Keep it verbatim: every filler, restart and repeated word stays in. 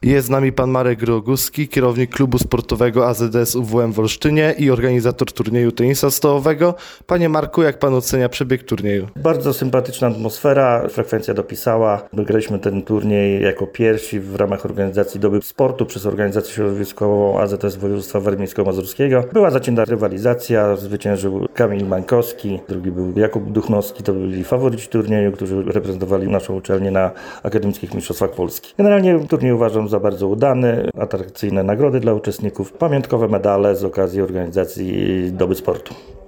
Jest z nami pan Marek Roguski, kierownik klubu sportowego A Z S U W M w Olsztynie i organizator turnieju tenisa stołowego. Panie Marku, jak pan ocenia przebieg turnieju? Bardzo sympatyczna atmosfera, frekwencja dopisała. Wygraliśmy ten turniej jako pierwsi w ramach organizacji Doby Sportu przez organizację środowiskową A Z S Województwa Warmińsko-Mazurskiego. Była zacięta rywalizacja, zwyciężył Kamil Mańkowski, drugi był Jakub Duchnowski, to byli faworyci turnieju, którzy reprezentowali naszą uczelnię na Akademickich Mistrzostwach Polski. Generalnie turniej uważam za bardzo udany, atrakcyjne nagrody dla uczestników, pamiątkowe medale z okazji organizacji Doby Sportu.